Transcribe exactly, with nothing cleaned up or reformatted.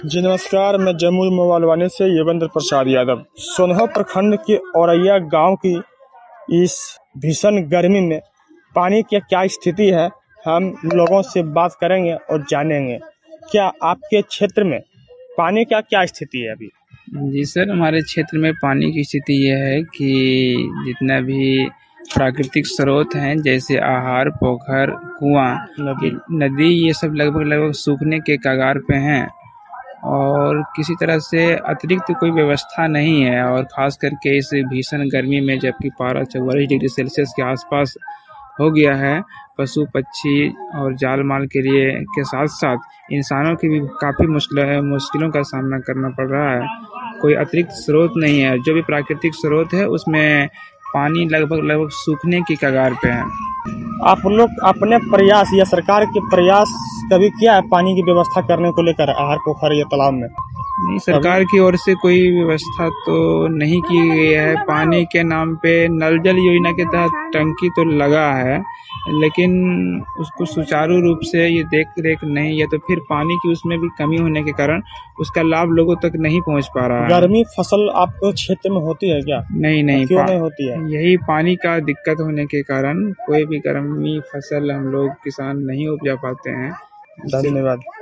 जी नमस्कार, मैं जमुई मोबाइल से योगेंद्र प्रसाद यादव। सोनहत प्रखंड के औरैया गांव की इस भीषण गर्मी में पानी की क्या स्थिति है, हम लोगों से बात करेंगे और जानेंगे। क्या आपके क्षेत्र में पानी का क्या स्थिति है अभी? जी सर, हमारे क्षेत्र में पानी की स्थिति यह है कि जितना भी प्राकृतिक स्रोत हैं जैसे आहार, पोखर, कुआं, नदी नदी ये सब लगभग लगभग सूखने के कगार पे हैं और किसी तरह से अतिरिक्त कोई व्यवस्था नहीं है। और ख़ास करके इस भीषण गर्मी में जबकि पारा चौवालीस डिग्री सेल्सियस के आसपास हो गया है, पशु पक्षी और जाल माल के लिए के साथ साथ इंसानों की भी काफ़ी मुश्किल मुश्किलों का सामना करना पड़ रहा है। कोई अतिरिक्त स्रोत नहीं है, जो भी प्राकृतिक स्रोत है उसमें पानी लगभग लगभग सूखने की कगार पे है। आप लोग अपने प्रयास या सरकार के प्रयास कभी किया है पानी की व्यवस्था करने को लेकर आहार, पोखर या तालाब में? नहीं, सरकार की ओर से कोई व्यवस्था तो नहीं की गई है। पानी के नाम पे नल जल योजना के तहत टंकी तो लगा है, लेकिन उसको सुचारू रूप से ये देख रेख नहीं, या तो फिर पानी की उसमें भी कमी होने के कारण उसका लाभ लोगों तक नहीं पहुंच पा रहा है। गर्मी फसल आपको क्षेत्र में होती है क्या? नहीं नहीं, क्यों नहीं होती है? यही पानी का दिक्कत होने के कारण कोई भी गर्मी फसल हम लोग किसान नहीं उपजा पाते हैं। धन्यवाद।